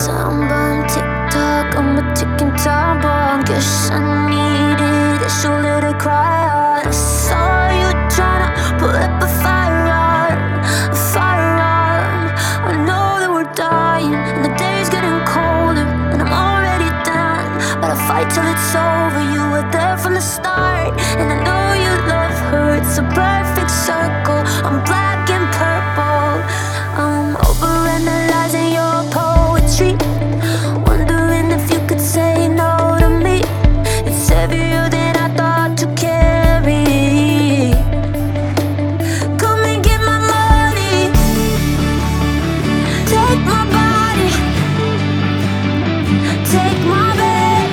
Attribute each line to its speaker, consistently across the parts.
Speaker 1: Time bomb, tick tock, I'm a ticking time bomb. Guess I needed a shoulder to cry on. I saw you tryna pull up a firearm, a firearm. I know that we're dying, and the day's getting colder, and I'm already done. But I fight till it's over. You were there from the start, and I know you love her. It's a perfect circle. I'm black and purple. I'm overanalyzing your poetry, wondering if you could say no to me. It's heavier than I thought to carry. Come and get my money, take my body, take my bed.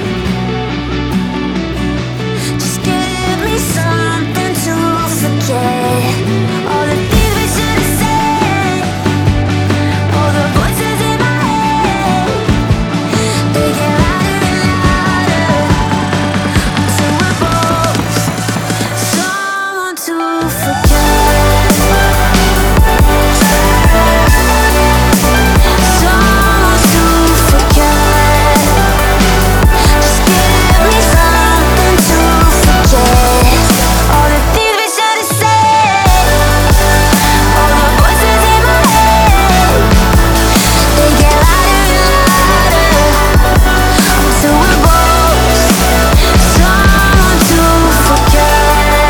Speaker 1: Just give me something to forget. All the things we should have said, all the voices in my head, they get louder and louder until we're both someone to forget. Someone to forget. Just give me something to forget. All the things we should have said, all the voices in my head, they get louder and louder until we're both someone to forget.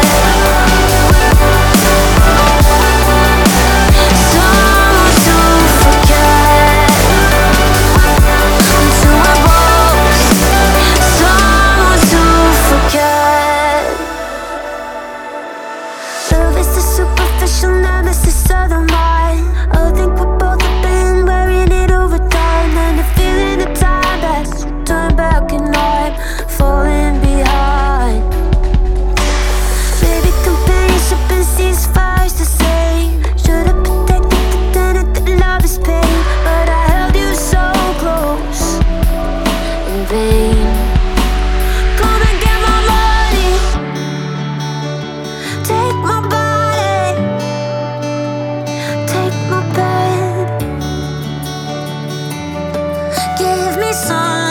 Speaker 1: Someone to forget until we're both someone to forget. Love is the superficial nemesis of the mind. I think we both have been wearing it over time, and the feeling the time that's turn back and I'm falling behind. Baby, companionship and ceasefires the same. Should've protected the tenet that love is pain, but I held you so close in vain. Come and get my money, take my body, take my bed. Give me some